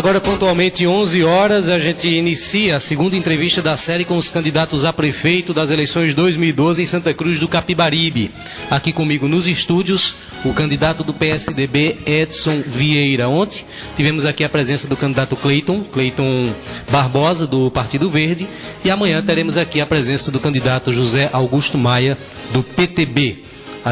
Agora, pontualmente 11 horas, a gente inicia a segunda entrevista da série com os candidatos a prefeito das eleições 2012 em Santa Cruz do Capibaribe. Aqui comigo nos estúdios, o candidato do PSDB, Edson Vieira. Ontem tivemos aqui a presença do candidato Cleiton Barbosa, do Partido Verde, e amanhã teremos aqui a presença do candidato José Augusto Maia, do PTB.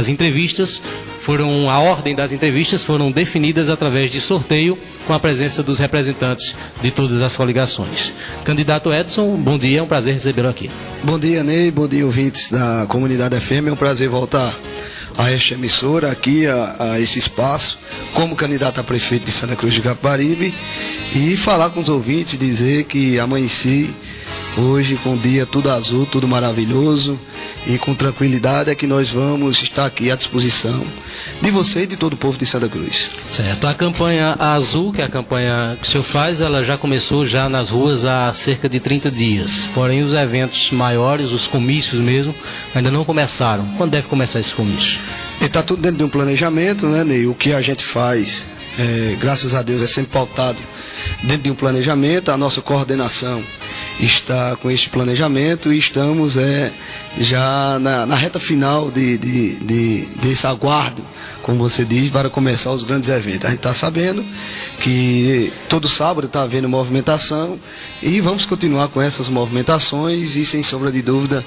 A ordem das entrevistas foram definidas através de sorteio, com a presença dos representantes de todas as coligações. Candidato Edson, bom dia, é um prazer recebê-lo aqui. Bom dia, Ney, bom dia, ouvintes da comunidade FM, é um prazer voltar a esta emissora, aqui a esse espaço, como candidato a prefeito de Santa Cruz do Capibaribe, e falar com os ouvintes, dizer que amanheci hoje com o dia tudo azul, tudo maravilhoso, e com tranquilidade é que nós vamos estar aqui à disposição de você e de todo o povo de Santa Cruz. Certo. A campanha azul, que é a campanha que o senhor faz, ela já começou já nas ruas há cerca de 30 dias. Porém, os eventos maiores, os comícios mesmo, ainda não começaram. Quando deve começar esse comício? Está tudo dentro de um planejamento, né, Ney? O que a gente faz, graças a Deus, é sempre pautado dentro de um planejamento. A nossa coordenação está com este planejamento e estamos já na reta final desse aguardo, como você diz, para começar os grandes eventos. A gente está sabendo que todo sábado está havendo movimentação e vamos continuar com essas movimentações e, sem sombra de dúvida,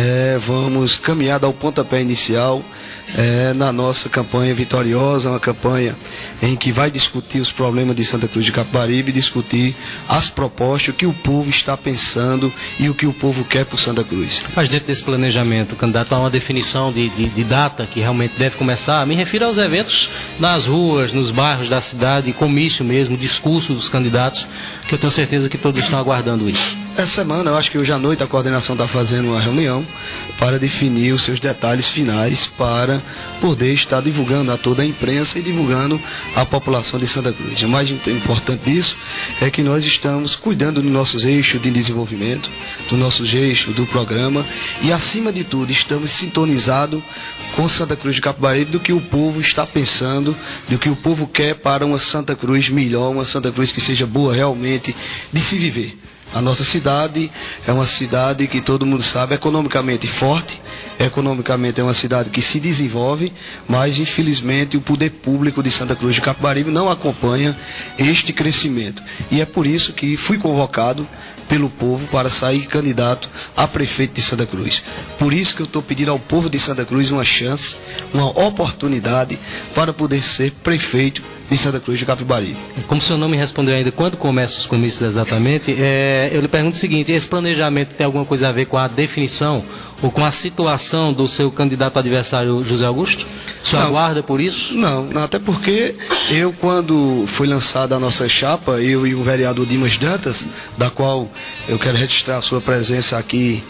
vamos caminhar ao pontapé inicial na nossa campanha vitoriosa, uma campanha em que vai discutir os problemas de Santa Cruz de Capibaribe, discutir as propostas, o que o povo está pensando e o que o povo quer por Santa Cruz. Mas dentro desse planejamento, candidato, há uma definição de data que realmente deve começar? Me refiro aos eventos nas ruas, nos bairros da cidade, comício mesmo, discurso dos candidatos, que eu tenho certeza que todos estão aguardando isso. Essa semana, eu acho que hoje à noite a coordenação está fazendo uma reunião para definir os seus detalhes finais, para poder estar divulgando a toda a imprensa e divulgando a população de Santa Cruz. O mais importante disso é que nós estamos cuidando dos nossos eixos de desenvolvimento, do nosso eixo do programa e, acima de tudo, estamos sintonizados com Santa Cruz de Capibaribe, do que o povo está pensando, do que o povo quer para uma Santa Cruz melhor, uma Santa Cruz que seja boa realmente de se viver. A nossa cidade é uma cidade que todo mundo sabe, economicamente forte, economicamente é uma cidade que se desenvolve, mas infelizmente o poder público de Santa Cruz de Capibaribe não acompanha este crescimento. E é por isso que fui convocado pelo povo para sair candidato a prefeito de Santa Cruz. Por isso que eu estou pedindo ao povo de Santa Cruz uma chance, uma oportunidade para poder ser prefeito de Santa Cruz de Capibaribe. Como o senhor não me respondeu ainda quando começam os comícios exatamente, eu lhe pergunto o seguinte: esse planejamento tem alguma coisa a ver com a definição ou com a situação do seu candidato adversário José Augusto? O senhor aguarda por isso? Não, até porque quando foi lançada a nossa chapa, eu e o vereador Dimas Dantas, da qual eu quero registrar a sua presença aqui,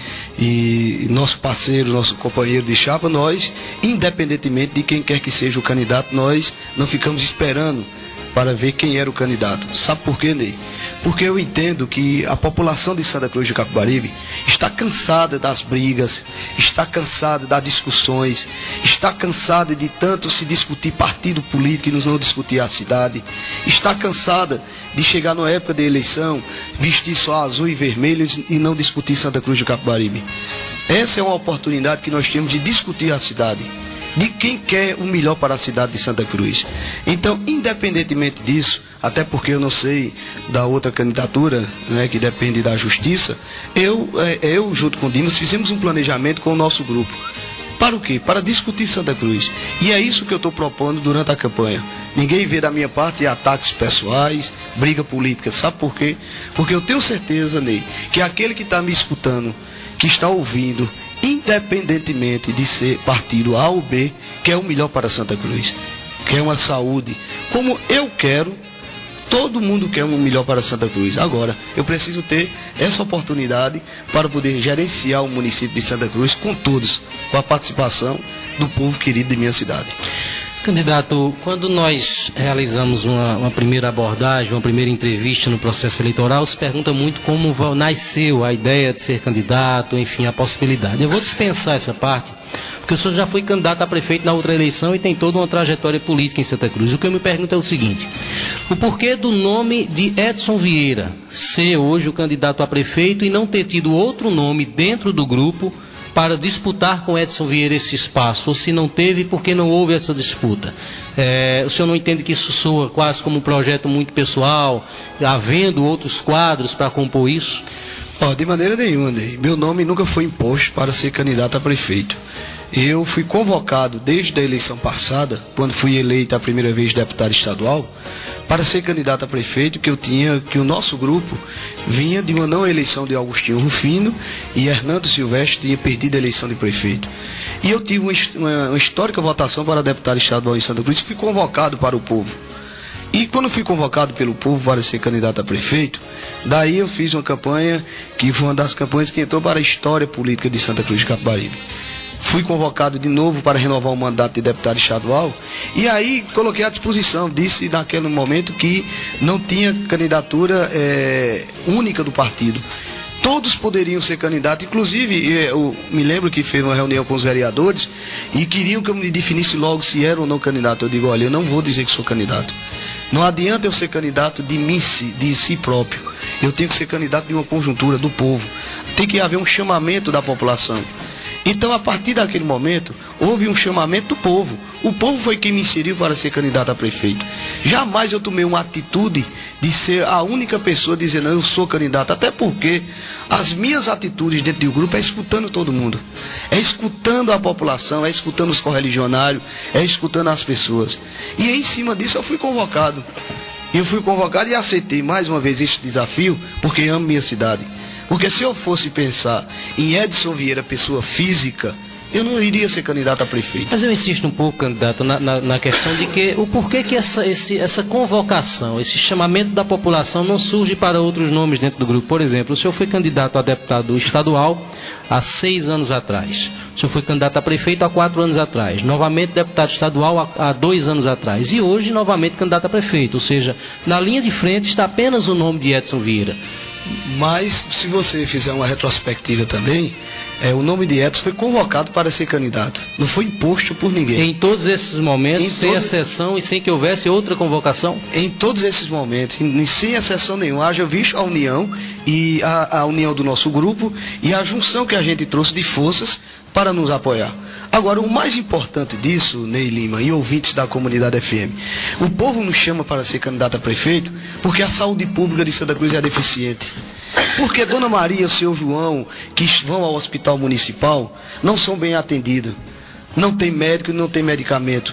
e nosso parceiro, nosso companheiro de chapa, nós, independentemente de quem quer que seja o candidato, nós não ficamos esperando para ver quem era o candidato. Sabe por quê, Ney? Porque eu entendo que a população de Santa Cruz de Capibaribe está cansada das brigas, está cansada das discussões, está cansada de tanto se discutir partido político e não discutir a cidade, está cansada de chegar na época da eleição, vestir só azul e vermelho e não discutir Santa Cruz de Capibaribe. Essa é uma oportunidade que nós temos de discutir a cidade, de quem quer o melhor para a cidade de Santa Cruz. Então, independentemente disso, até porque eu não sei da outra candidatura, né, que depende da justiça, eu junto com o Dimas, fizemos um planejamento com o nosso grupo. Para o quê? Para discutir Santa Cruz. E é isso que eu estou propondo durante a campanha. Ninguém vê da minha parte ataques pessoais, briga política. Sabe por quê? Porque eu tenho certeza, Ney, que aquele que está me escutando, que está ouvindo, independentemente de ser partido A ou B, quer o melhor para Santa Cruz, quer uma saúde, como eu quero. Todo mundo quer um melhor para Santa Cruz. Agora, eu preciso ter essa oportunidade para poder gerenciar o município de Santa Cruz com todos, com a participação do povo querido de minha cidade. Candidato, quando nós realizamos uma primeira abordagem, uma primeira entrevista no processo eleitoral, se pergunta muito como nasceu a ideia de ser candidato, enfim, a possibilidade. Eu vou dispensar essa parte, porque o senhor já foi candidato a prefeito na outra eleição e tem toda uma trajetória política em Santa Cruz. O que eu me pergunto é o seguinte: o porquê do nome de Edson Vieira ser hoje o candidato a prefeito e não ter tido outro nome dentro do grupo para disputar com Edson Vieira esse espaço, ou se não teve, por que não houve essa disputa? O senhor não entende que isso soa quase como um projeto muito pessoal, havendo outros quadros para compor isso? De maneira nenhuma, Ney. Meu nome nunca foi imposto para ser candidato a prefeito. Eu fui convocado desde a eleição passada, quando fui eleito a primeira vez deputado estadual, para ser candidato a prefeito, que o nosso grupo vinha de uma não eleição de Augustinho Rufino e Hernando Silvestre tinha perdido a eleição de prefeito. E eu tive uma histórica votação para deputado estadual em Santa Cruz e fui convocado para o povo. E quando fui convocado pelo povo para ser candidato a prefeito, daí eu fiz uma campanha que foi uma das campanhas que entrou para a história política de Santa Cruz de Capibaribe. Fui convocado de novo para renovar o mandato de deputado estadual e aí coloquei à disposição, disse naquele momento que não tinha candidatura única do partido. Todos poderiam ser candidatos, inclusive eu me lembro que fez uma reunião com os vereadores e queriam que eu me definisse logo se era ou não candidato. Eu digo, olha, eu não vou dizer que sou candidato. Não adianta eu ser candidato de si próprio. Eu tenho que ser candidato de uma conjuntura do povo. Tem que haver um chamamento da população. Então, a partir daquele momento, houve um chamamento do povo. O povo foi quem me inseriu para ser candidato a prefeito. Jamais eu tomei uma atitude de ser a única pessoa dizendo, não, eu sou candidato. Até porque as minhas atitudes dentro do grupo é escutando todo mundo. É escutando a população, é escutando os correligionários, é escutando as pessoas. E em cima disso eu fui convocado. Eu fui convocado e aceitei mais uma vez esse desafio, porque amo minha cidade. Porque se eu fosse pensar em Edson Vieira, pessoa física, eu não iria ser candidato a prefeito. Mas eu insisto um pouco, candidato, na questão de que o porquê que essa convocação, esse chamamento da população não surge para outros nomes dentro do grupo. Por exemplo, o senhor foi candidato a deputado estadual há 6 anos atrás. O senhor foi candidato a prefeito há 4 anos atrás. Novamente deputado estadual há 2 anos atrás. E hoje novamente candidato a prefeito. Ou seja, na linha de frente está apenas o nome de Edson Vieira. Mas, se você fizer uma retrospectiva também, o nome de Edson foi convocado para ser candidato. Não foi imposto por ninguém. Em todos esses momentos, sem exceção e sem que houvesse outra convocação? Em todos esses momentos, sem exceção nenhuma. Haja visto a união, e a união do nosso grupo e a junção que a gente trouxe de forças para nos apoiar. Agora, o mais importante disso, Ney Lima e ouvintes da comunidade FM, o povo nos chama para ser candidato a prefeito porque a saúde pública de Santa Cruz é deficiente. Porque Dona Maria e o seu João, que vão ao hospital municipal, não são bem atendidos. Não tem médico e não tem medicamento.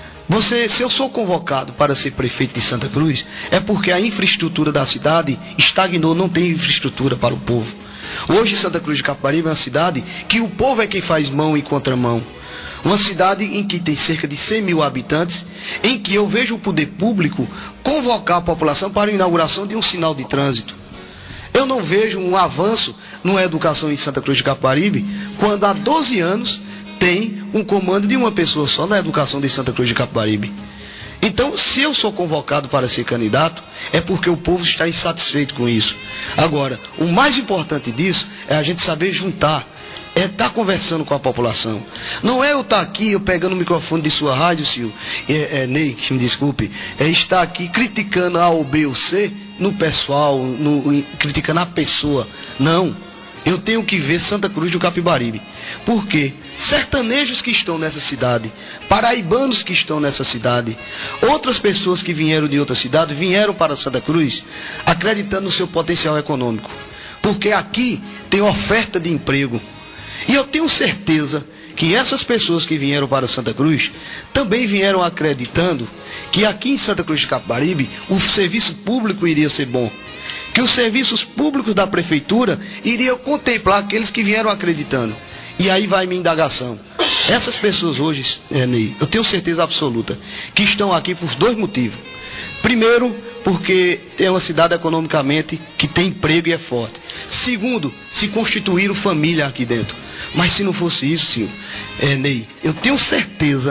Se eu sou convocado para ser prefeito de Santa Cruz, é porque a infraestrutura da cidade estagnou, não tem infraestrutura para o povo. Hoje Santa Cruz de Capibaribe é uma cidade que o povo é quem faz mão e contramão. Uma cidade em que tem cerca de 100 mil habitantes, em que eu vejo o poder público convocar a população para a inauguração de um sinal de trânsito. Eu não vejo um avanço na educação em Santa Cruz de Capibaribe, quando há 12 anos tem um comando de uma pessoa só na educação de Santa Cruz de Capibaribe. Então, se eu sou convocado para ser candidato, é porque o povo está insatisfeito com isso. Agora, o mais importante disso é a gente saber juntar, é estar conversando com a população. Não é eu estar aqui, eu pegando o microfone de sua rádio, Silvio, Ney, que me desculpe, é estar aqui criticando A ou B ou C no pessoal, criticando a pessoa. Não. Eu tenho que ver Santa Cruz do Capibaribe. Por quê? Sertanejos que estão nessa cidade, paraibanos que estão nessa cidade, outras pessoas que vieram de outra cidade, vieram para Santa Cruz acreditando no seu potencial econômico. Porque aqui tem oferta de emprego. E eu tenho certeza que essas pessoas que vieram para Santa Cruz também vieram acreditando que aqui em Santa Cruz de Capibaribe o serviço público iria ser bom. Que os serviços públicos da prefeitura iriam contemplar aqueles que vieram acreditando. E aí vai minha indagação. Essas pessoas hoje, Ney, eu tenho certeza absoluta, que estão aqui por 2 motivos. Primeiro, porque é uma cidade economicamente que tem emprego e é forte. Segundo, se constituíram família aqui dentro. Mas se não fosse isso, Ney, eu tenho certeza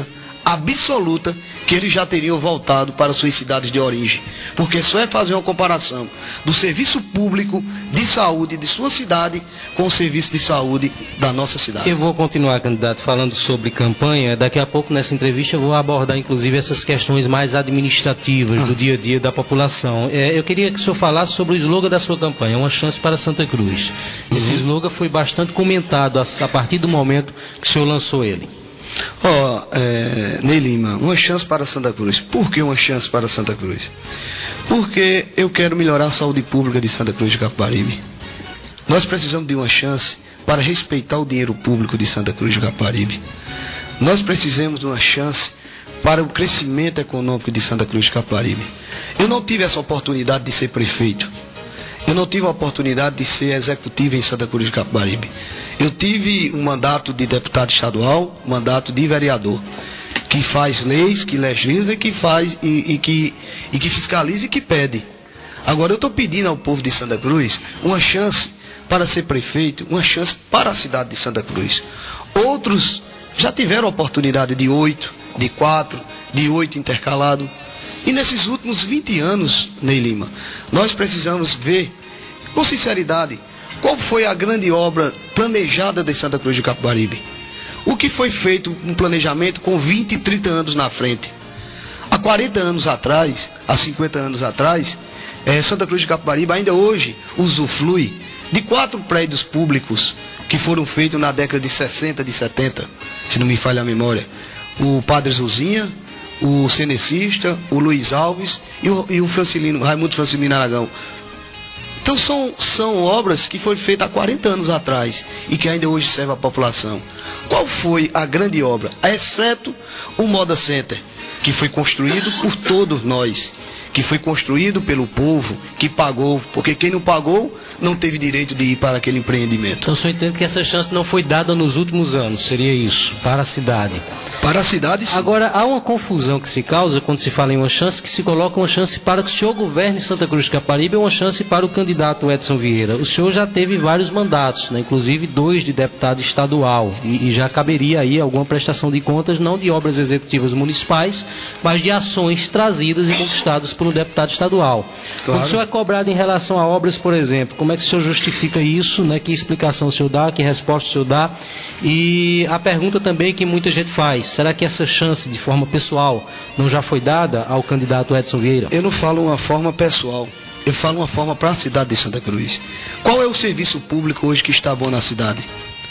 absoluta que eles já teriam voltado para suas cidades de origem. Porque só é fazer uma comparação do serviço público de saúde de sua cidade com o serviço de saúde da nossa cidade. Eu vou continuar, candidato, falando sobre campanha. Daqui a pouco, nessa entrevista, eu vou abordar, inclusive, essas questões mais administrativas do dia a dia da população. Eu queria que o senhor falasse sobre o slogan da sua campanha, Uma Chance para Santa Cruz. Esse slogan foi bastante comentado a partir do momento que o senhor lançou ele. Ney Lima, uma chance para Santa Cruz. Por que uma chance para Santa Cruz? Porque eu quero melhorar a saúde pública de Santa Cruz de Capibaribe. Nós precisamos de uma chance para respeitar o dinheiro público de Santa Cruz de Capibaribe. Nós precisamos de uma chance para o crescimento econômico de Santa Cruz de Capibaribe. Eu não tive essa oportunidade de ser prefeito. Eu não tive a oportunidade de ser executivo em Santa Cruz de Capibaribe. Eu tive um mandato de deputado estadual, um mandato de vereador, que faz leis, que legisla, que faz e que fiscaliza e que pede. Agora eu estou pedindo ao povo de Santa Cruz uma chance para ser prefeito, uma chance para a cidade de Santa Cruz. Outros já tiveram a oportunidade de 8, de 4, de 8 intercalado. E nesses últimos 20 anos, Ney Lima, nós precisamos ver, com sinceridade, qual foi a grande obra planejada de Santa Cruz de Capibaribe. O que foi feito um planejamento com 20 e 30 anos na frente. Há 40 anos atrás, há 50 anos atrás, Santa Cruz de Capibaribe ainda hoje usufrui de 4 prédios públicos que foram feitos na década de 60, de 70, se não me falha a memória. O Padre Zuzinha, o Cenecista, o Luiz Alves e o Raimundo Francilino Aragão. Então são obras que foram feitas há 40 anos atrás e que ainda hoje servem à população. Qual foi a grande obra? Exceto o Moda Center, que foi construído por todos nós, que foi construído pelo povo, que pagou, porque quem não pagou não teve direito de ir para aquele empreendimento. Então, o senhor entende que essa chance não foi dada nos últimos anos, seria isso, para a cidade? Para a cidade, sim. Agora, há uma confusão que se causa quando se fala em uma chance, que se coloca uma chance para que o senhor governe Santa Cruz de Capibaribe e uma chance para o candidato Edson Vieira. O senhor já teve vários mandatos, né? Inclusive 2 de deputado estadual, e já caberia aí alguma prestação de contas, não de obras executivas municipais, mas de ações trazidas e conquistadas por um deputado estadual. Claro. Quando o senhor é cobrado em relação a obras, por exemplo, como é que o senhor justifica isso, né? Que explicação o senhor dá, que resposta o senhor dá? E a pergunta também que muita gente faz, será que essa chance de forma pessoal não já foi dada ao candidato Edson Vieira? Eu não falo uma forma pessoal, eu falo uma forma para a cidade de Santa Cruz. Qual é o serviço público hoje que está bom na cidade?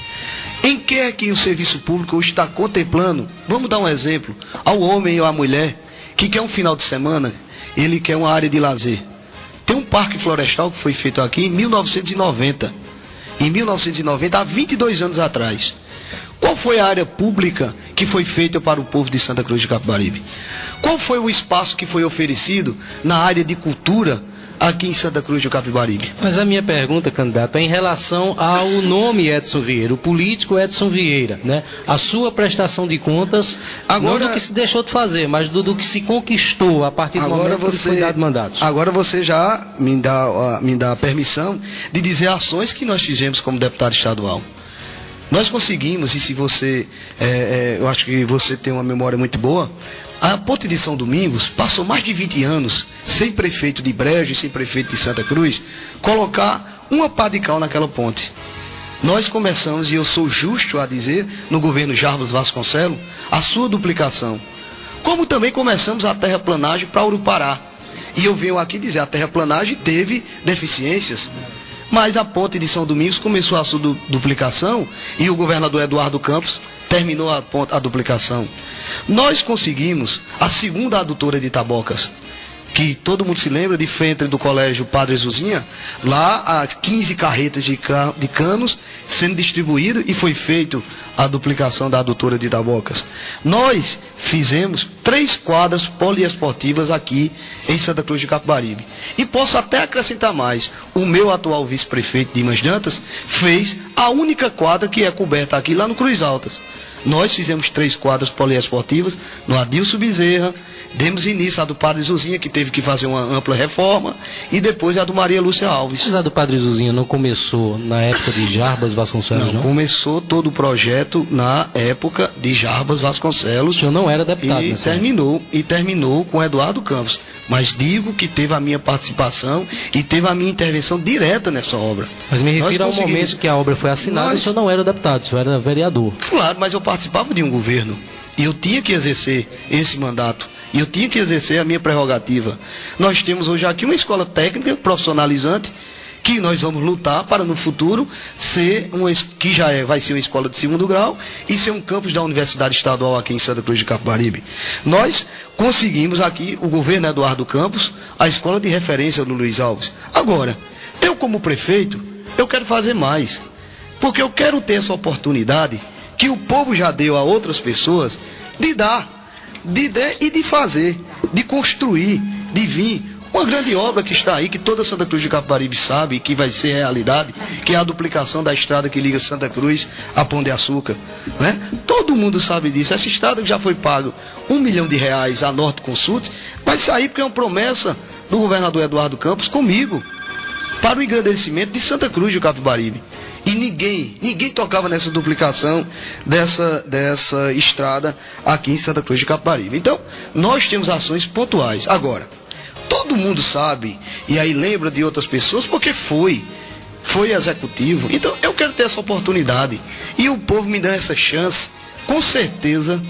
Em que é que o serviço público hoje está contemplando? Vamos dar um exemplo, ao homem ou à mulher que quer um final de semana, ele quer uma área de lazer. Tem um parque florestal que foi feito aqui em 1990. Em 1990, há 22 anos atrás. Qual foi a área pública que foi feita para o povo de Santa Cruz de Capibaribe? Qual foi o espaço que foi oferecido na área de cultura aqui em Santa Cruz de Capibaribe? Mas a minha pergunta, candidato, é em relação ao nome Edson Vieira, o político Edson Vieira, né? A sua prestação de contas, agora, não do que se deixou de fazer, mas do que se conquistou a partir do momento que foi dado mandato. Agora você já me dá a permissão de dizer ações que nós fizemos como deputado estadual. Nós conseguimos, e se você, eu acho que você tem uma memória muito boa, a ponte de São Domingos passou mais de 20 anos, sem prefeito de Brejo e sem prefeito de Santa Cruz, colocar uma pá de cal naquela ponte. Nós começamos, e eu sou justo a dizer, no governo Jarbas Vasconcelos, a sua duplicação. Como também começamos a terraplanagem para Urupará. E eu venho aqui dizer, a terraplanagem teve deficiências. Mas a ponte de São Domingos começou a sua duplicação e o governador Eduardo Campos terminou a duplicação. Nós conseguimos a segunda adutora de Itabocas, que todo mundo se lembra, de frente do colégio Padre Zuzinha, lá há 15 carretas de canos sendo distribuído e foi feito a duplicação da adutora de Itabocas. Nós fizemos 3 quadras poliesportivas aqui em Santa Cruz de Capibaribe. E posso até acrescentar mais, o meu atual vice-prefeito Dimas Dantas fez a única quadra que é coberta aqui lá no Cruz Altas. Nós fizemos 3 quadras poliesportivas no Adilson Bezerra, demos início à do Padre Zuzinha, que teve que fazer uma ampla reforma, e depois a do Maria Lúcia Alves. Mas a do Padre Zuzinha não começou na época de Jarbas Vasconcelos, não? Começou todo o projeto na época de Jarbas Vasconcelos. O senhor não era deputado, e terminou com Eduardo Campos. Mas digo que teve a minha participação e teve a minha intervenção direta nessa obra. Mas me refiro ao momento que a obra foi assinada, o senhor não era deputado, o senhor era vereador. Claro, mas eu participava de um governo. E eu tinha que exercer esse mandato. E eu tinha que exercer a minha prerrogativa. Nós temos hoje aqui uma escola técnica profissionalizante, que nós vamos lutar para no futuro ser que vai ser uma escola de 2º grau e ser um campus da Universidade Estadual aqui em Santa Cruz de Capibaribe. Nós conseguimos aqui, o governo Eduardo Campos, a escola de referência do Luiz Alves. Agora, eu como prefeito, eu quero fazer mais, porque eu quero ter essa oportunidade que o povo já deu a outras pessoas de dar, e de fazer, de construir, de vir. Uma grande obra que está aí, que toda Santa Cruz de Capibaribe sabe, que vai ser realidade, que é a duplicação da estrada que liga Santa Cruz a Pão de Açúcar. Né? Todo mundo sabe disso. Essa estrada que já foi pago R$1 milhão a Norte Consultes, vai sair porque é uma promessa do governador Eduardo Campos comigo, para o engrandecimento de Santa Cruz de Capibaribe. E ninguém tocava nessa duplicação dessa estrada aqui em Santa Cruz de Capibaribe. Então, nós temos ações pontuais. Agora, todo mundo sabe, e aí lembra de outras pessoas, porque foi executivo. Então, eu quero ter essa oportunidade. E o povo me dá essa chance, com certeza,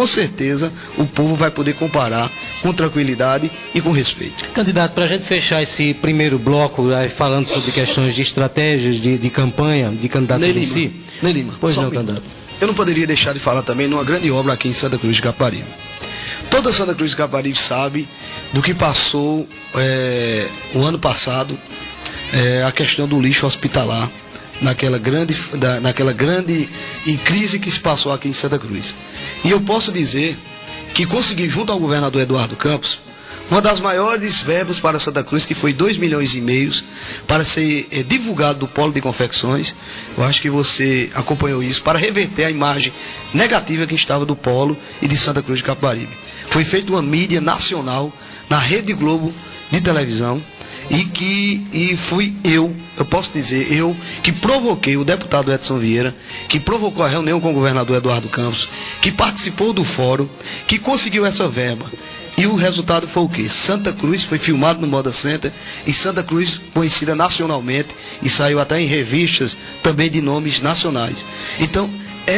o povo vai poder comparar com tranquilidade e com respeito. Candidato, para a gente fechar esse primeiro bloco, falando sobre questões de estratégias de campanha, de candidato em si. Ney Lima, pois não, candidato. Eu não poderia deixar de falar também numa grande obra aqui em Santa Cruz de Capibaribe. Toda Santa Cruz de Capibaribe sabe do que passou o ano passado, a questão do lixo hospitalar, naquela grande crise que se passou aqui em Santa Cruz. E eu posso dizer que consegui, junto ao governador Eduardo Campos, uma das maiores verbas para Santa Cruz, que foi R$2,5 milhões para ser divulgado do polo de confecções. Eu acho que você acompanhou isso, para reverter a imagem negativa que estava do polo e de Santa Cruz de Capibaribe. Foi feita uma mídia nacional na Rede Globo de televisão, e fui eu posso dizer, que provoquei o deputado Edson Vieira, que provocou a reunião com o governador Eduardo Campos, que participou do fórum, que conseguiu essa verba. E o resultado foi o quê? Santa Cruz foi filmado no Moda Center, e Santa Cruz conhecida nacionalmente, e saiu até em revistas também de nomes nacionais. Então,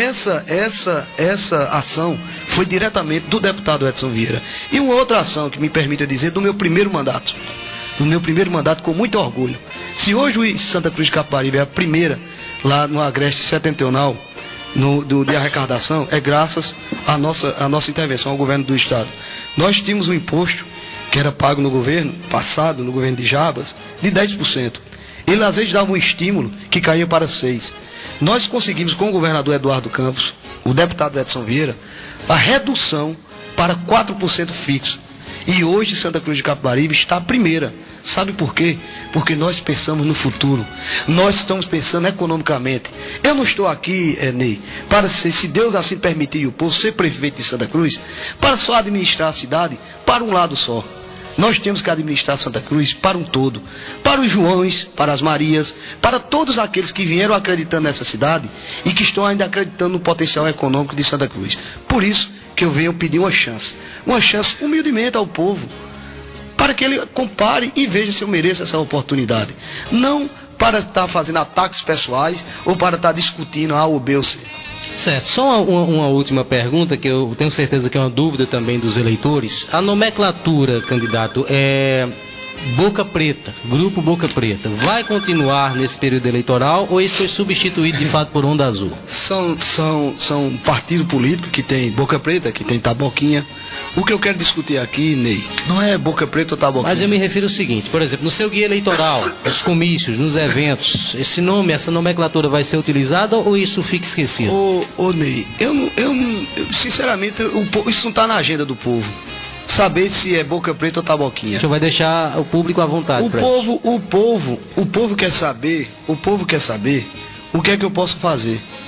essa ação foi diretamente do deputado Edson Vieira. E uma outra ação que me permita dizer do meu primeiro mandato. No meu primeiro mandato, com muito orgulho. Se hoje o Santa Cruz de Capibaribe é a primeira lá no Agreste Setentrional de arrecadação, é graças à nossa intervenção ao governo do Estado. Nós tínhamos um imposto que era pago no governo passado, no governo de Jarbas, de 10%. Ele às vezes dava um estímulo que caía para 6%. Nós conseguimos com o governador Eduardo Campos, o deputado Edson Vieira, a redução para 4% fixo. E hoje Santa Cruz de Capibaribe está a primeira. Sabe por quê? Porque nós pensamos no futuro. Nós estamos pensando economicamente. Eu não estou aqui, Ney, para ser, se Deus assim permitir o povo, ser prefeito de Santa Cruz, para só administrar a cidade para um lado só. Nós temos que administrar Santa Cruz para um todo. Para os Joões, para as Marias, para todos aqueles que vieram acreditando nessa cidade e que estão ainda acreditando no potencial econômico de Santa Cruz. Por isso que eu venho pedir uma chance humildemente ao povo, para que ele compare e veja se eu mereço essa oportunidade. Não para estar fazendo ataques pessoais ou para estar discutindo A ou B ou C. Certo, só uma última pergunta, que eu tenho certeza que é uma dúvida também dos eleitores. A nomenclatura, candidato, é Boca Preta, Grupo Boca Preta, vai continuar nesse período eleitoral ou isso foi substituído de fato por Onda Azul? São um partido político que tem Boca Preta, que tem Taboquinha. O que eu quero discutir aqui, Ney, não é Boca Preta ou Taboquinha. Mas eu me refiro ao seguinte, por exemplo, no seu guia eleitoral, nos comícios, nos eventos, essa nomenclatura vai ser utilizada ou isso fica esquecido? Ô Ney, sinceramente, isso não está na agenda do povo. Saber se é Boca Preta ou Taboquinha. O senhor vai deixar o público à vontade. O povo quer saber o que é que eu posso fazer.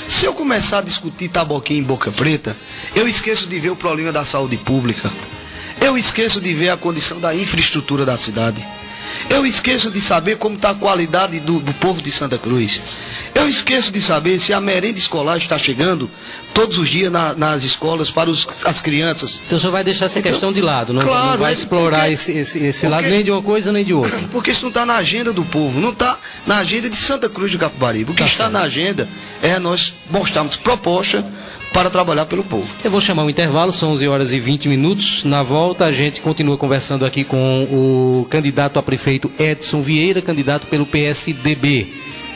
Se eu começar a discutir Taboquim em Boca Preta, eu esqueço de ver o problema da saúde pública. Eu esqueço de ver a condição da infraestrutura da cidade. Eu esqueço de saber como está a qualidade do povo de Santa Cruz. Eu esqueço de saber se a merenda escolar está chegando todos os dias nas escolas para as crianças. Então o senhor vai deixar essa questão de lado, não, claro, não vai explorar esse lado nem de uma coisa nem de outra. Porque isso não está na agenda do povo, não está na agenda de Santa Cruz do Capibaribe. O que está na agenda é nós mostrarmos proposta para trabalhar pelo povo. Eu vou chamar um intervalo, são 11 horas e 20 minutos. Na volta a gente continua conversando aqui com o candidato a prefeito Edson Vieira, candidato pelo PSDB.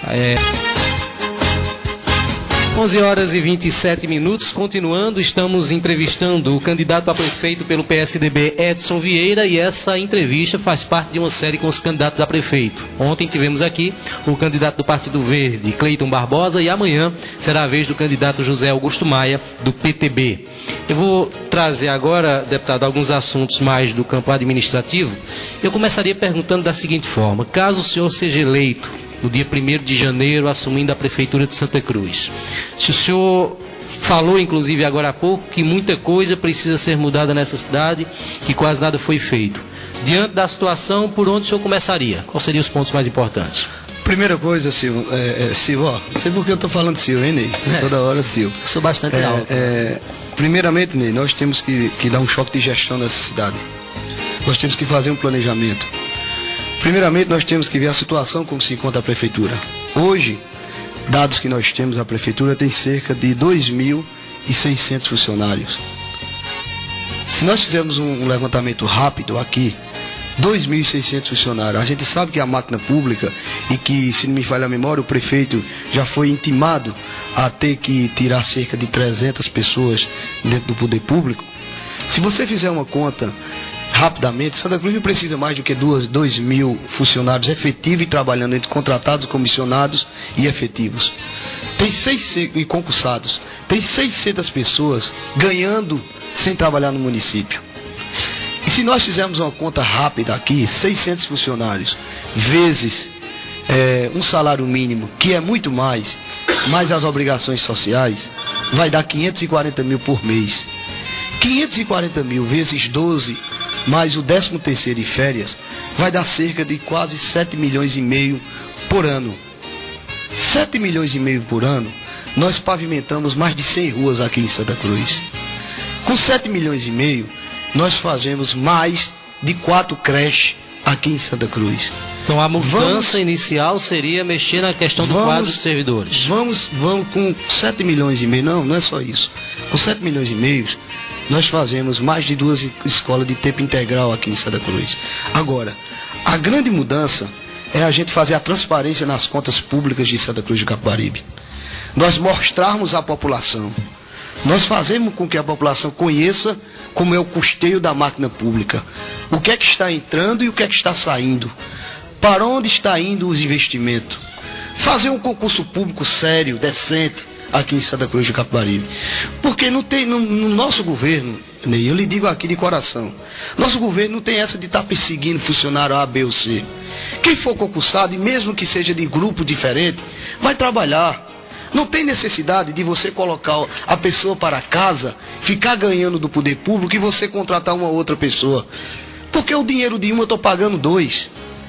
11 horas e 27 minutos, continuando, estamos entrevistando o candidato a prefeito pelo PSDB, Edson Vieira, e essa entrevista faz parte de uma série com os candidatos a prefeito. Ontem tivemos aqui o candidato do Partido Verde, Cleiton Barbosa, e amanhã será a vez do candidato José Augusto Maia, do PTB. Eu vou trazer agora, deputado, alguns assuntos mais do campo administrativo. Eu começaria perguntando da seguinte forma: caso o senhor seja eleito no dia 1º de janeiro, assumindo a Prefeitura de Santa Cruz, se o senhor falou, inclusive, agora há pouco, que muita coisa precisa ser mudada nessa cidade, que quase nada foi feito. Diante da situação, por onde o senhor começaria? Quais seriam os pontos mais importantes? Primeira coisa, Silvio, não sei por que eu estou falando Silvio, hein, Ney? Toda hora, Silvio. Sou bastante alto. Primeiramente, Ney, nós temos que dar um choque de gestão nessa cidade. Nós temos que fazer um planejamento. Primeiramente, nós temos que ver a situação como se encontra a Prefeitura. Hoje, dados que nós temos, a Prefeitura tem cerca de 2.600 funcionários. Se nós fizermos um levantamento rápido aqui, 2.600 funcionários. A gente sabe que a máquina pública, e que, se não me falha a memória, o prefeito já foi intimado a ter que tirar cerca de 300 pessoas dentro do poder público. Se você fizer uma conta rapidamente, Santa Cruz não precisa mais do que 2.000 funcionários efetivos e trabalhando entre contratados, comissionados e efetivos. E concursados. Tem 600 pessoas ganhando sem trabalhar no município. E se nós fizermos uma conta rápida aqui, 600 funcionários vezes um salário mínimo, que é muito mais as obrigações sociais, vai dar 540 mil por mês. 540 mil vezes 12, mais o 13º e férias, vai dar cerca de quase 7 milhões e meio por ano. 7 milhões e meio por ano, nós pavimentamos mais de 100 ruas aqui em Santa Cruz. Com 7 milhões e meio, nós fazemos mais de 4 creches aqui em Santa Cruz. Então a mudança inicial seria mexer na questão do quadro de servidores. Vamos com 7 milhões e meio, não é só isso. Com 7 milhões e meio, nós fazemos mais de 2 escolas de tempo integral aqui em Santa Cruz. Agora, a grande mudança é a gente fazer a transparência nas contas públicas de Santa Cruz do Capibaribe. Nós mostrarmos à população. Nós fazemos com que a população conheça como é o custeio da máquina pública. O que é que está entrando e o que é que está saindo. Para onde está indo os investimentos. Fazer um concurso público sério, decente, aqui em Santa Cruz do Capibaribe. Porque não tem, no nosso governo, Ney, eu lhe digo aqui de coração, nosso governo não tem essa de estar perseguindo funcionário A, B ou C. Quem for concursado, e mesmo que seja de grupo diferente, vai trabalhar. Não tem necessidade de você colocar a pessoa para casa, ficar ganhando do poder público e você contratar uma outra pessoa. Porque o dinheiro de uma eu estou pagando 2.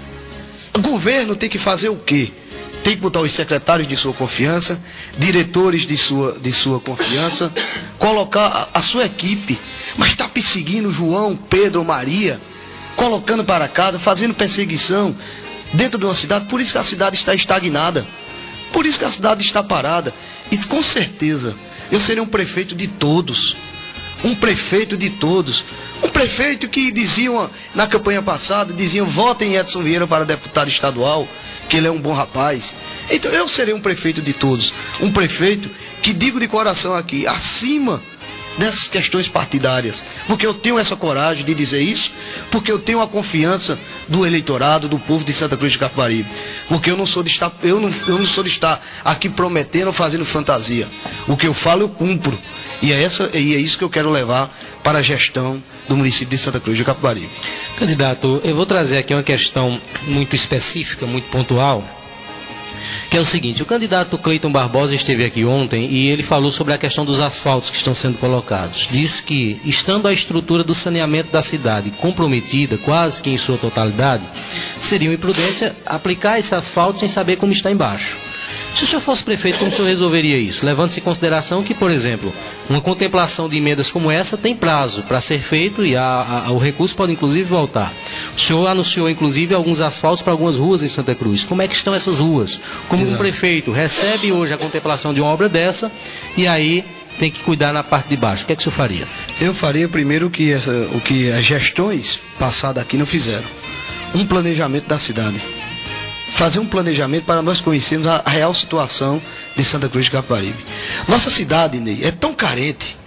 O governo tem que fazer o quê? Tem que botar os secretários de sua confiança, diretores de sua confiança, colocar a sua equipe. Mas está perseguindo João, Pedro, Maria, colocando para casa, fazendo perseguição dentro de uma cidade. Por isso que a cidade está estagnada. Por isso que a cidade está parada. E com certeza, eu serei um prefeito de todos. Um prefeito de todos. Um prefeito que diziam, na campanha passada, diziam, votem Edson Vieira para deputado estadual, que ele é um bom rapaz. Então eu serei um prefeito de todos. Um prefeito que digo de coração aqui, acima dessas questões partidárias. Porque eu tenho essa coragem de dizer isso, porque eu tenho a confiança do eleitorado, do povo de Santa Cruz de Capibaribe. Porque eu não sou de estar aqui prometendo ou fazendo fantasia. O que eu falo eu cumpro. E é isso que eu quero levar para a gestão do município de Santa Cruz de Capibaribe. Candidato, eu vou trazer aqui uma questão muito específica, muito pontual. Que é o seguinte, o candidato Cleiton Barbosa esteve aqui ontem e ele falou sobre a questão dos asfaltos que estão sendo colocados. Disse que, estando a estrutura do saneamento da cidade comprometida, quase que em sua totalidade, seria uma imprudência aplicar esse asfalto sem saber como está embaixo. Se o senhor fosse prefeito, como o senhor resolveria isso? Levando-se em consideração que, por exemplo, uma contemplação de emendas como essa tem prazo para ser feito e o recurso pode inclusive voltar. O senhor anunciou inclusive alguns asfaltos para algumas ruas em Santa Cruz. Como é que estão essas ruas? Como um prefeito recebe hoje a contemplação de uma obra dessa e aí tem que cuidar na parte de baixo? O que é que o senhor faria? Eu faria primeiro o que as gestões passadas aqui não fizeram. Um planejamento da cidade. Fazer um planejamento para nós conhecermos a real situação de Santa Cruz de Capibaribe. Nossa cidade, Ney, é tão carente,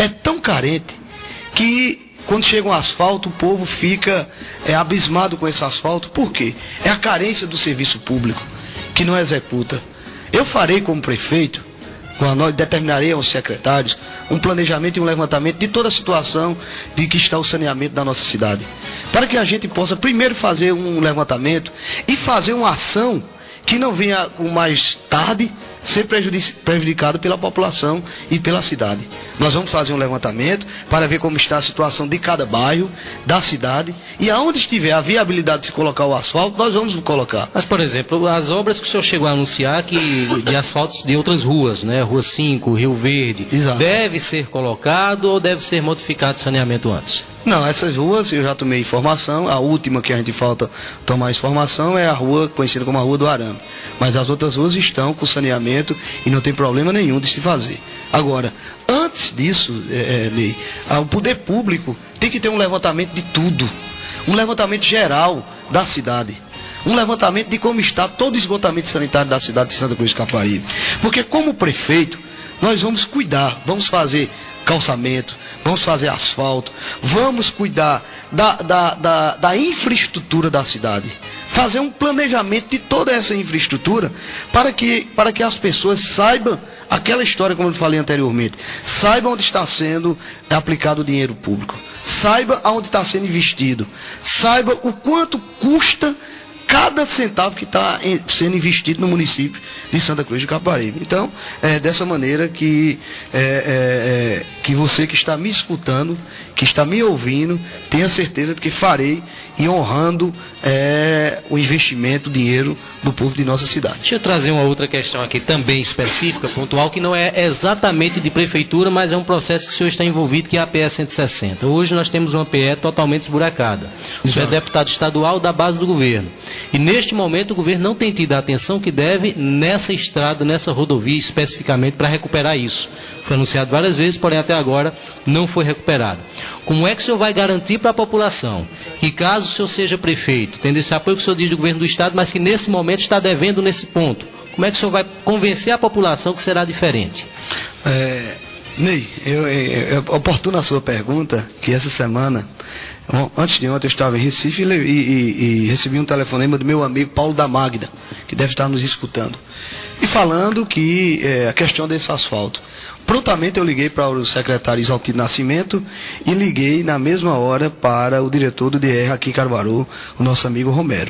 que quando chega um asfalto, o povo fica abismado com esse asfalto. Por quê? É a carência do serviço público, que não executa. Eu farei como prefeito, nós determinarei aos secretários um planejamento e um levantamento de toda a situação de que está o saneamento da nossa cidade, para que a gente possa primeiro fazer um levantamento e fazer uma ação que não venha com mais tarde ser prejudicado pela população e pela cidade. Nós vamos fazer um levantamento para ver como está a situação de cada bairro, da cidade, e aonde estiver a viabilidade de se colocar o asfalto, nós vamos colocar. Mas, por exemplo, as obras que o senhor chegou a anunciar de asfaltos de outras ruas, né? Rua 5, Rio Verde, exato, deve ser colocado ou deve ser modificado o saneamento antes? Não, essas ruas eu já tomei informação. A última que a gente falta tomar informação é a rua conhecida como a Rua do Arame. Mas as outras ruas estão com saneamento e não tem problema nenhum de se fazer. Agora, antes disso, Ney, o poder público tem que ter um levantamento de tudo. Um levantamento geral da cidade. Um levantamento de como está todo o esgotamento sanitário da cidade de Santa Cruz de Capibaribe. Porque como prefeito, nós vamos cuidar, vamos fazer calçamento, vamos fazer asfalto, vamos cuidar da infraestrutura da cidade, fazer um planejamento de toda essa infraestrutura para que as pessoas saibam aquela história, como eu falei anteriormente, saibam onde está sendo aplicado o dinheiro público, saiba aonde está sendo investido, saiba o quanto custa cada centavo que está sendo investido no município de Santa Cruz de Capibaribe. Então, é dessa maneira que você que está me escutando, que está me ouvindo, tenha certeza de que farei e honrando o investimento, o dinheiro do povo de nossa cidade. Deixa eu trazer uma outra questão aqui também específica, pontual, que não é exatamente de prefeitura, mas é um processo que o senhor está envolvido, que é a PE 160. Hoje nós temos uma PE totalmente esburacada. O senhor é deputado estadual da base do governo. E neste momento o governo não tem tido a atenção que deve nessa estrada, nessa rodovia especificamente para recuperar isso. Foi anunciado várias vezes, porém até agora não foi recuperado. Como é que o senhor vai garantir para a população que caso o senhor seja prefeito, tendo esse apoio que o senhor diz do governo do estado, mas que nesse momento está devendo nesse ponto, como é que o senhor vai convencer a população que será diferente? Ney, é oportuna a sua pergunta, que essa semana, antes de ontem eu estava em Recife e recebi um telefonema do meu amigo Paulo da Magda, que deve estar nos escutando, e falando que a questão desse asfalto. Prontamente eu liguei para o secretário Isaltino Nascimento e liguei na mesma hora para o diretor do DR aqui em Caruaru, o nosso amigo Romero.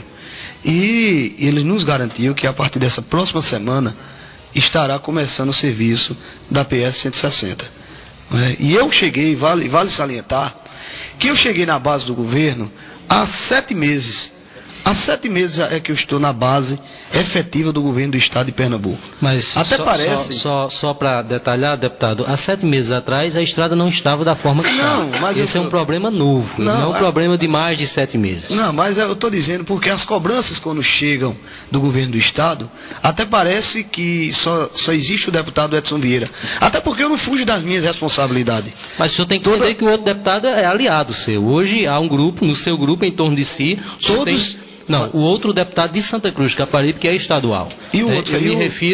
E ele nos garantiu que a partir dessa próxima semana estará começando o serviço da PS 160. E eu cheguei, vale salientar, que eu cheguei na base do governo há 7 meses. Há 7 meses é que eu estou na base efetiva do governo do estado de Pernambuco. Mas até parece... Só para detalhar, deputado, há 7 meses atrás a estrada não estava da forma que está. Mas esse é um problema novo, não é um problema de mais de 7 meses. Não, mas eu estou dizendo porque as cobranças quando chegam do governo do estado, até parece que só existe o deputado Edson Vieira. Até porque eu não fujo das minhas responsabilidades. Mas o senhor tem que entender que o outro deputado é aliado seu. Hoje há um grupo, no seu grupo, em torno de si, o outro deputado de Santa Cruz, Capibaribe, que é estadual. E o outro? Eu me refiro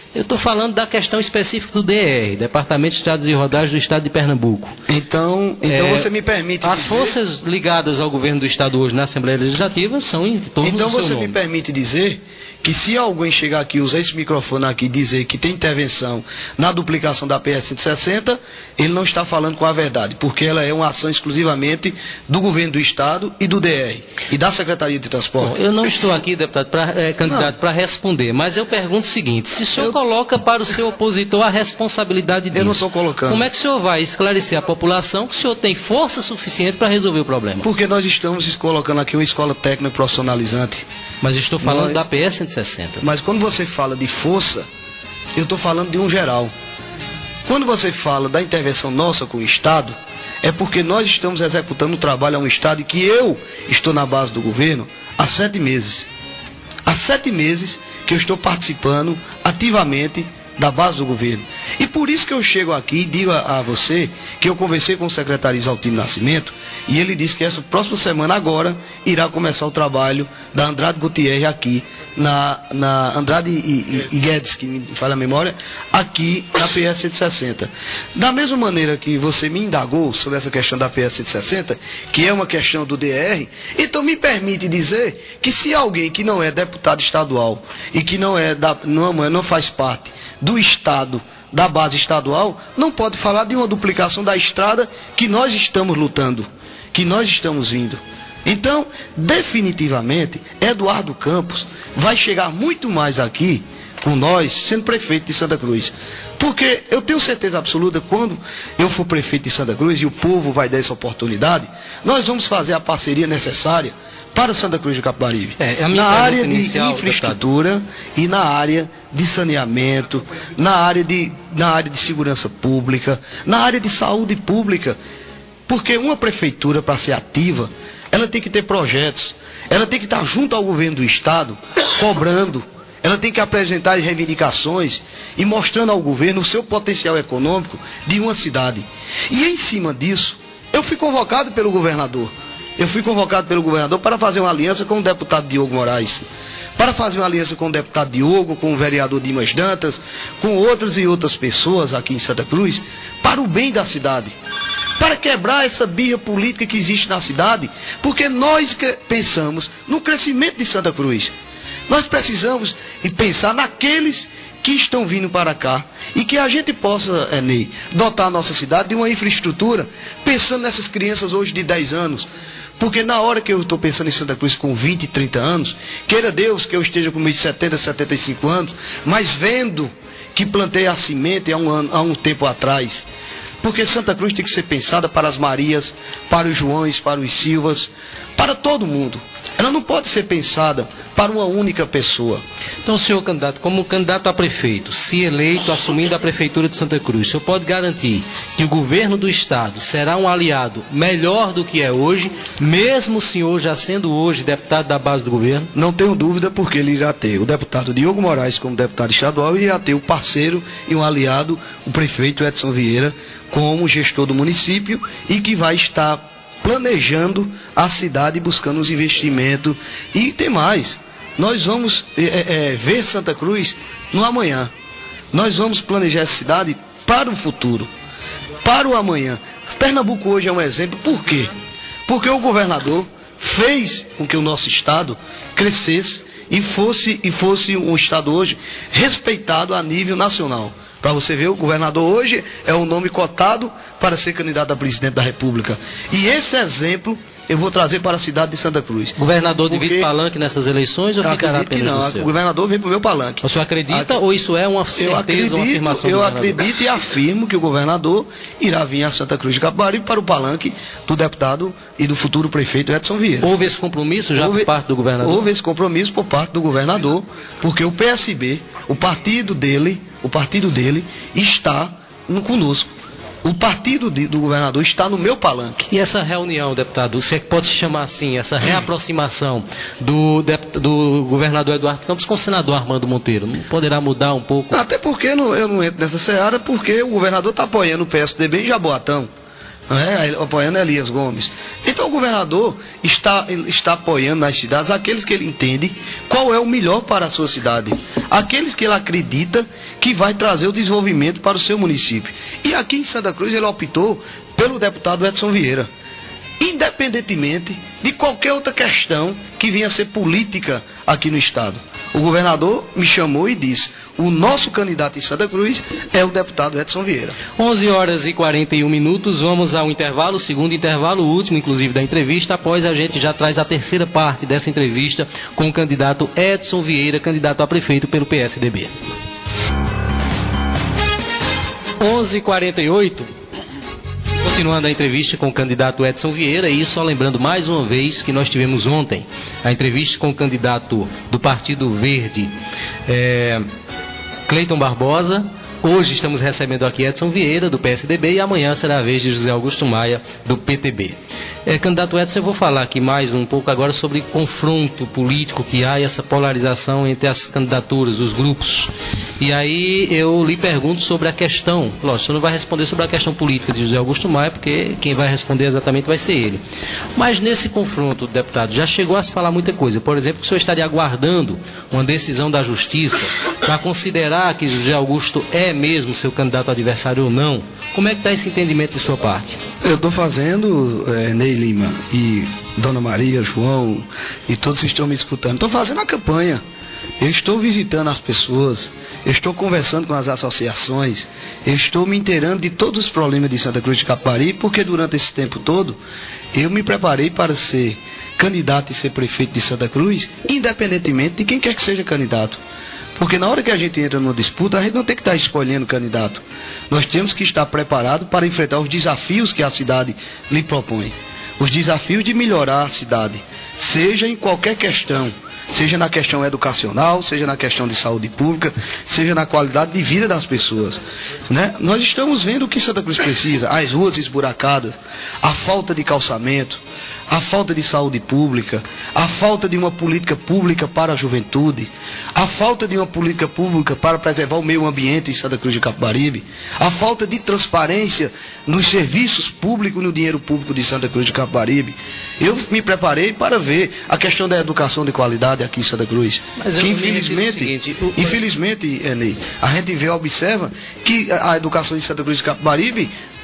Eu estou falando da questão específica do DR, Departamento de Estradas e Rodagens do Estado de Pernambuco. Então você me permite as dizer... forças ligadas ao governo do Estado hoje na Assembleia Legislativa são em torno do seu nome. Então você me permite dizer que se alguém chegar aqui, usar esse microfone aqui e dizer que tem intervenção na duplicação da PS-160, ele não está falando com a verdade, porque ela é uma ação exclusivamente do governo do Estado e do DR, e da Secretaria de Transporte. Bom, eu não estou aqui, deputado, candidato, para responder, mas eu pergunto o seguinte, se o senhor coloca para o seu opositor a responsabilidade disso, eu não estou colocando. Como é que o senhor vai esclarecer a população que o senhor tem força suficiente para resolver o problema? Porque nós estamos colocando aqui uma escola técnica profissionalizante. Mas eu estou falando da PS-160. Mas quando você fala de força, eu estou falando de um geral. Quando você fala da intervenção nossa com o Estado, é porque nós estamos executando um trabalho a um Estado e que eu estou na base do governo há 7 meses. Há 7 meses que eu estou participando ativamente da base do governo. E por isso que eu chego aqui e digo a você que eu conversei com o secretário Isaltino Nascimento e ele disse que essa próxima semana agora irá começar o trabalho da Andrade Gutierrez aqui, na Andrade e Guedes, que me falha a memória, aqui na PS-160. Da mesma maneira que você me indagou sobre essa questão da PS-160, que é uma questão do DR, então me permite dizer que se alguém que não é deputado estadual e que não faz parte do Estado, da base estadual, não pode falar de uma duplicação da estrada que nós estamos lutando, que nós estamos vindo. Então, definitivamente, Eduardo Campos vai chegar muito mais aqui com nós, sendo prefeito de Santa Cruz. Porque eu tenho certeza absoluta, quando eu for prefeito de Santa Cruz e o povo vai dar essa oportunidade, nós vamos fazer a parceria necessária para Santa Cruz do Capibaribe, na área de infraestrutura e na área de saneamento, na área de segurança pública, na área de saúde pública, porque uma prefeitura, para ser ativa, ela tem que ter projetos, ela tem que estar junto ao governo do Estado, cobrando, ela tem que apresentar as reivindicações e mostrando ao governo o seu potencial econômico de uma cidade. E em cima disso, eu fui convocado pelo governador. Para fazer uma aliança com o deputado Diogo Moraes, para fazer uma aliança com o deputado Diogo, com o vereador Dimas Dantas, com outras e outras pessoas aqui em Santa Cruz, para o bem da cidade, para quebrar essa birra política que existe na cidade, porque nós pensamos no crescimento de Santa Cruz. Nós precisamos pensar naqueles que estão vindo para cá e que a gente possa, Ney, dotar a nossa cidade de uma infraestrutura, pensando nessas crianças hoje de 10 anos. Porque na hora que eu estou pensando em Santa Cruz com 20, 30 anos, queira Deus que eu esteja com meus 70, 75 anos, mas vendo que plantei a semente há um tempo atrás. Porque Santa Cruz tem que ser pensada para as Marias, para os Joões, para os Silvas, para todo mundo. Ela não pode ser pensada para uma única pessoa. Então, senhor candidato, como candidato a prefeito, se eleito, assumindo a prefeitura de Santa Cruz, o senhor pode garantir que o governo do Estado será um aliado melhor do que é hoje, mesmo o senhor já sendo hoje deputado da base do governo? Não tenho dúvida, porque ele irá ter o deputado Diogo Moraes como deputado estadual e irá ter o parceiro e um aliado, o prefeito Edson Vieira, como gestor do município e que vai estar planejando a cidade, buscando os investimentos. E tem mais, nós vamos ver Santa Cruz no amanhã. Nós vamos planejar essa cidade para o futuro, para o amanhã. Pernambuco hoje é um exemplo. Por quê? Porque o governador fez com que o nosso estado crescesse e fosse um estado hoje respeitado a nível nacional. Para você ver, o governador hoje é um nome cotado para ser candidato a presidente da República. E esse exemplo eu vou trazer para a cidade de Santa Cruz. O governador divide palanque nessas eleições ou ficará apenas no seu? O governador vem para o meu palanque. O senhor acredita ou isso é uma certeza, uma afirmação do governador? Eu acredito e afirmo que o governador irá vir a Santa Cruz de Capibaribe para o palanque do deputado e do futuro prefeito Edson Vieira. Houve esse compromisso já por parte do governador? Houve esse compromisso por parte do governador, porque o PSB, o partido dele está conosco. O partido do governador está no meu palanque. E essa reunião, deputado, você pode chamar assim, essa reaproximação do governador Eduardo Campos com o senador Armando Monteiro, não poderá mudar um pouco? Até porque eu não entro nessa seara, porque o governador está apoiando o PSDB em Jaboatão. apoiando Elias Gomes. Então o governador está apoiando nas cidades aqueles que ele entende qual é o melhor para a sua cidade, aqueles que ele acredita que vai trazer o desenvolvimento para o seu município. E aqui em Santa Cruz ele optou pelo deputado Edson Vieira, independentemente de qualquer outra questão que venha a ser política aqui no estado. O governador me chamou e disse: o nosso candidato em Santa Cruz é o deputado Edson Vieira. 11 horas e 41 minutos, vamos ao intervalo, segundo intervalo, último inclusive da entrevista. Após a gente já traz a terceira parte dessa entrevista com o candidato Edson Vieira, candidato a prefeito pelo PSDB. 11h48. Continuando a entrevista com o candidato Edson Vieira, e só lembrando mais uma vez que nós tivemos ontem a entrevista com o candidato do Partido Verde, Cleiton Barbosa. Hoje estamos recebendo aqui Edson Vieira, do PSDB, e amanhã será a vez de José Augusto Maia, do PTB. Candidato Edson, eu vou falar aqui mais um pouco agora sobre confronto político que há e essa polarização entre as candidaturas, os grupos. E aí eu lhe pergunto sobre a questão, lógico, você não vai responder sobre a questão política de José Augusto Maia, porque quem vai responder exatamente vai ser ele. Mas nesse confronto, deputado, já chegou a se falar muita coisa. Por exemplo, que o senhor estaria aguardando uma decisão da Justiça para considerar que José Augusto é mesmo seu candidato adversário ou não. Como é que está esse entendimento de sua parte? Eu estou fazendo, Ney Lima e Dona Maria, João e todos que estão me escutando, estou fazendo a campanha. Eu estou visitando as pessoas, eu estou conversando com as associações, eu estou me inteirando de todos os problemas de Santa Cruz de Capibaribe, porque durante esse tempo todo eu me preparei para ser candidato e ser prefeito de Santa Cruz, independentemente de quem quer que seja candidato. Porque na hora que a gente entra numa disputa, a gente não tem que estar escolhendo candidato. Nós temos que estar preparados para enfrentar os desafios que a cidade lhe propõe. Os desafios de melhorar a cidade, seja em qualquer questão, seja na questão educacional, seja na questão de saúde pública, seja na qualidade de vida das pessoas, né? Nós estamos vendo o que Santa Cruz precisa: as ruas esburacadas, a falta de calçamento, a falta de saúde pública, a falta de uma política pública para a juventude, a falta de uma política pública para preservar o meio ambiente em Santa Cruz de Capibaribe, a falta de transparência nos serviços públicos, no dinheiro público de Santa Cruz de Capibaribe. Eu me preparei para ver a questão da educação de qualidade aqui em Santa Cruz. Mas que infelizmente, Ney, a gente vê, observa que a educação em Santa Cruz de Capibaribe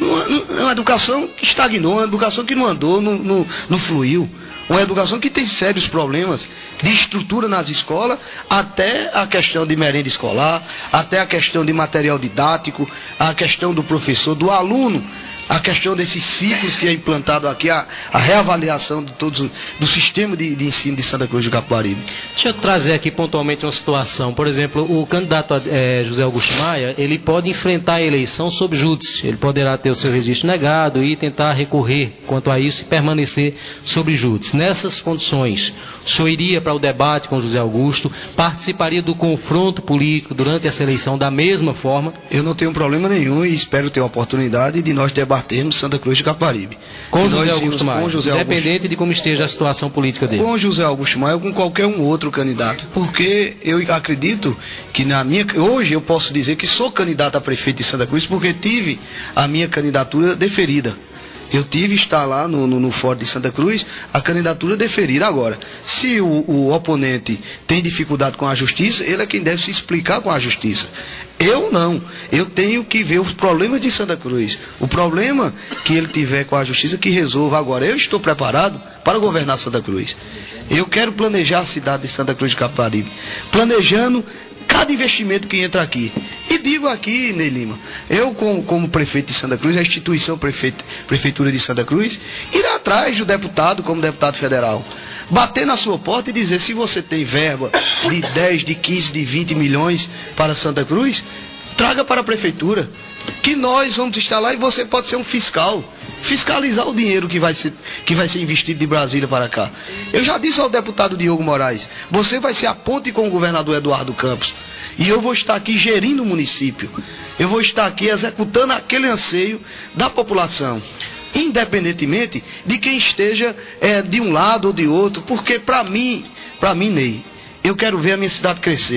é uma educação que estagnou, uma educação que não andou, não fluiu. Uma educação que tem sérios problemas de estrutura nas escolas, até a questão de merenda escolar, até a questão de material didático, a questão do professor, do aluno, a questão desses ciclos que é implantado aqui, a reavaliação de todos, do sistema de ensino de Santa Cruz de Capibaribe. Deixa eu trazer aqui pontualmente uma situação. Por exemplo, o candidato José Augusto Maia, ele pode enfrentar a eleição sob júdice. Ele poderá ter o seu registro negado e tentar recorrer quanto a isso e permanecer sob júdice. Nessas condições, o senhor iria para o debate com José Augusto, participaria do confronto político durante essa eleição da mesma forma? Eu não tenho problema nenhum e espero ter a oportunidade de nós debatermos Santa Cruz de Capibaribe. Com José Augusto Maia, independente de como esteja a situação política dele. Com José Augusto Maia ou com qualquer um outro candidato. Porque eu acredito que hoje eu posso dizer que sou candidato a prefeito de Santa Cruz porque tive a minha candidatura deferida. Eu estar lá no Fórum de Santa Cruz, a candidatura deferida. Agora, se o oponente tem dificuldade com a justiça, ele é quem deve se explicar com a justiça. Eu não. Eu tenho que ver os problemas de Santa Cruz. O problema que ele tiver com a justiça, que resolva. Agora, eu estou preparado para governar Santa Cruz. Eu quero planejar a cidade de Santa Cruz de Capibaribe, planejando cada investimento que entra aqui. E digo aqui, Ney Lima, eu como prefeito de Santa Cruz, a instituição Prefeitura de Santa Cruz, ir atrás do deputado como deputado federal. Bater na sua porta e dizer: se você tem verba de 10, de 15, de 20 milhões para Santa Cruz, traga para a prefeitura, que nós vamos estar lá e você pode ser um fiscal. Fiscalizar o dinheiro que vai ser investido de Brasília para cá. Eu já disse ao deputado Diogo Moraes: você vai ser a ponte com o governador Eduardo Campos. E eu vou estar aqui gerindo o município. Eu vou estar aqui executando aquele anseio da população, independentemente de quem esteja de um lado ou de outro. Porque para mim, Ney, eu quero ver a minha cidade crescer.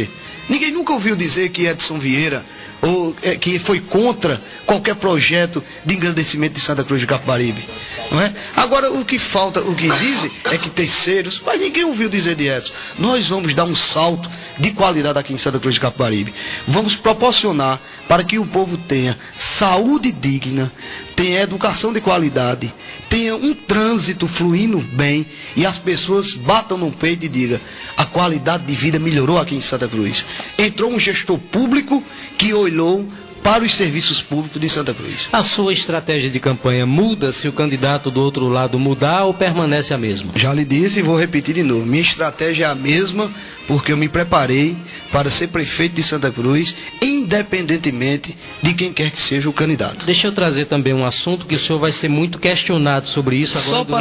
Ninguém nunca ouviu dizer que Edson Vieira ou que foi contra qualquer projeto de engrandecimento de Santa Cruz de Capibaribe, não é? Agora, o que falta, o que dizem é que terceiros, mas ninguém ouviu dizer de Edson. Nós vamos dar um salto de qualidade aqui em Santa Cruz de Capibaribe. Vamos proporcionar para que o povo tenha saúde digna, tenha educação de qualidade, tenha um trânsito fluindo bem e as pessoas batam no peito e digam: a qualidade de vida melhorou aqui em Santa Cruz. Entrou um gestor público que olhou para os serviços públicos de Santa Cruz. A sua estratégia de campanha muda se o candidato do outro lado mudar ou permanece a mesma? Já lhe disse e vou repetir de novo. Minha estratégia é a mesma porque eu me preparei para ser prefeito de Santa Cruz, independentemente de quem quer que seja o candidato. Deixa eu trazer também um assunto que o senhor vai ser muito questionado sobre isso agora. Só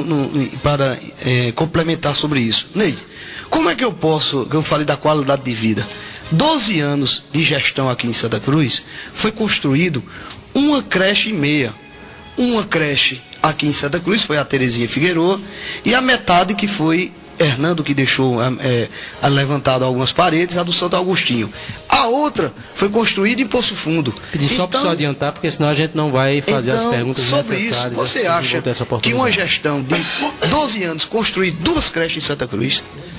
para complementar sobre isso. Ney, como é que eu falei da qualidade de vida? 12 anos de gestão aqui em Santa Cruz, foi construído uma creche e meia. Uma creche aqui em Santa Cruz foi a Terezinha Figueiredo, e a metade que foi Hernando, que deixou levantado algumas paredes, a do Santo Agostinho. A outra foi construída em Poço Fundo. Pedi só para o senhor adiantar, porque senão a gente não vai fazer as perguntas sobre necessárias. Sobre isso, você acha que uma gestão de 12 anos construir 2 creches em Santa Cruz,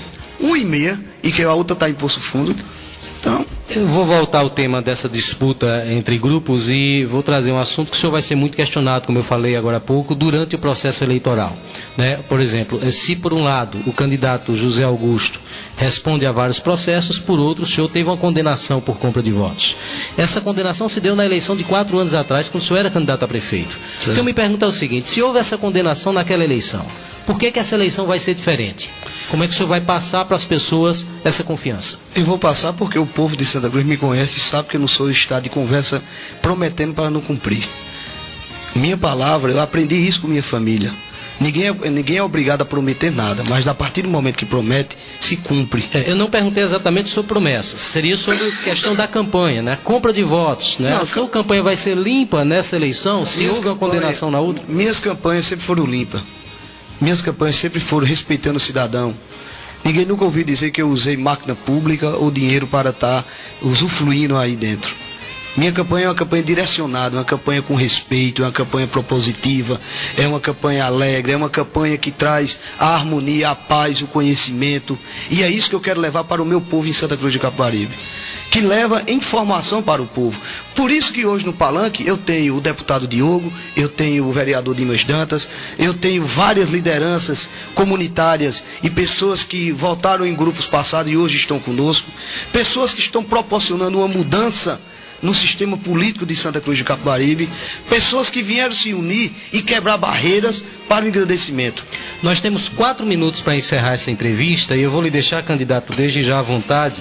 1,5, e que a outra está em Poço Fundo? Então, eu vou voltar ao tema dessa disputa entre grupos e vou trazer um assunto que o senhor vai ser muito questionado, como eu falei agora há pouco, durante o processo eleitoral, né? Por exemplo, se por um lado o candidato José Augusto responde a vários processos, por outro o senhor teve uma condenação por compra de votos. Essa condenação se deu na eleição de 4 anos atrás, quando o senhor era candidato a prefeito. O que eu me pergunto é o seguinte: se houve essa condenação naquela eleição, por que essa eleição vai ser diferente? Como é que o senhor vai passar para as pessoas essa confiança? Eu vou passar porque o povo de Santa Cruz me conhece e sabe que eu não sou estado de conversa prometendo para não cumprir. Minha palavra, eu aprendi isso com minha família. Ninguém é obrigado a prometer nada, mas a partir do momento que promete, se cumpre. Eu não perguntei exatamente sobre promessas, seria sobre a questão da campanha, né? Compra de votos, né? A sua campanha vai ser limpa nessa eleição, se houve uma condenação na outra? Minhas campanhas sempre foram limpas. Minhas campanhas sempre foram respeitando o cidadão. Ninguém nunca ouviu dizer que eu usei máquina pública ou dinheiro para estar usufruindo aí dentro. Minha campanha é uma campanha direcionada, uma campanha com respeito, é uma campanha propositiva, é uma campanha alegre, é uma campanha que traz a harmonia, a paz, o conhecimento. E é isso que eu quero levar para o meu povo em Santa Cruz de Capibaribe, que leva informação para o povo. Por isso que hoje no Palanque eu tenho o deputado Diogo, eu tenho o vereador Dimas Dantas, eu tenho várias lideranças comunitárias e pessoas que votaram em grupos passados e hoje estão conosco, pessoas que estão proporcionando uma mudança no sistema político de Santa Cruz de Capibaribe, pessoas que vieram se unir e quebrar barreiras para o engrandecimento. Nós temos 4 minutos para encerrar essa entrevista e eu vou lhe deixar, candidato, desde já à vontade,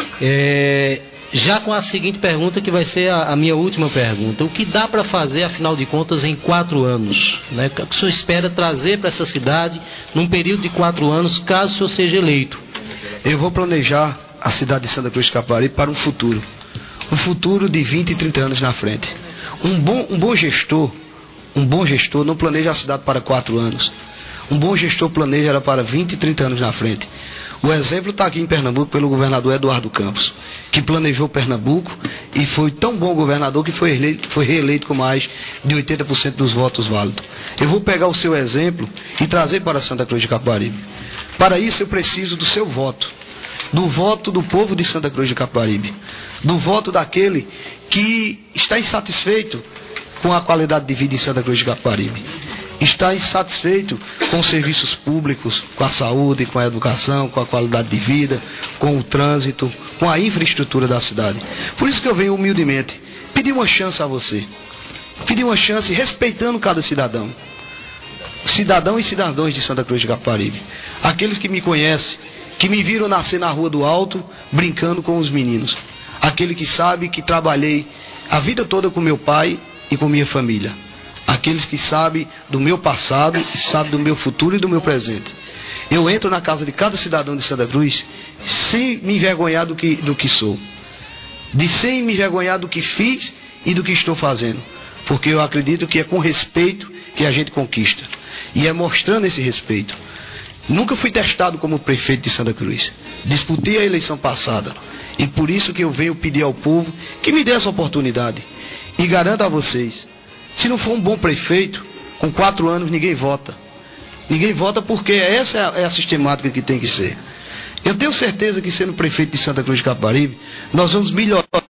já com a seguinte pergunta, que vai ser a minha última pergunta: o que dá para fazer, afinal de contas, em 4 anos? Né? O que o senhor espera trazer para essa cidade num período de 4 anos, caso o senhor seja eleito? Eu vou planejar a cidade de Santa Cruz de Capibaribe para um futuro de 20 e 30 anos na frente. Um bom gestor não planeja a cidade para 4 anos. Um bom gestor planeja ela para 20 e 30 anos na frente. O exemplo está aqui em Pernambuco pelo governador Eduardo Campos, que planejou Pernambuco e foi tão bom governador que foi reeleito com mais de 80% dos votos válidos. Eu vou pegar o seu exemplo e trazer para Santa Cruz de Capibaribe. Para isso eu preciso do seu voto. Do voto do povo de Santa Cruz de Capibaribe, do voto daquele que está insatisfeito com a qualidade de vida em Santa Cruz de Capibaribe, está insatisfeito com os serviços públicos, com a saúde, com a educação, com a qualidade de vida, com o trânsito, com a infraestrutura da cidade. Por isso que eu venho humildemente pedir uma chance a você, pedir uma chance respeitando cada cidadão e cidadãos de Santa Cruz de Capibaribe, aqueles que me conhecem, que me viram nascer na Rua do Alto, brincando com os meninos. Aquele que sabe que trabalhei a vida toda com meu pai e com minha família. Aqueles que sabem do meu passado, sabem do meu futuro e do meu presente. Eu entro na casa de cada cidadão de Santa Cruz sem me envergonhar do que sou. Sem me envergonhar do que fiz e do que estou fazendo. Porque eu acredito que é com respeito que a gente conquista. E é mostrando esse respeito. Nunca fui testado como prefeito de Santa Cruz. Disputei a eleição passada. E por isso que eu venho pedir ao povo que me dê essa oportunidade. E garanto a vocês, se não for um bom prefeito, com 4 anos ninguém vota. Ninguém vota porque essa é a sistemática que tem que ser. Eu tenho certeza que sendo prefeito de Santa Cruz de Capibaribe, nós vamos melhorar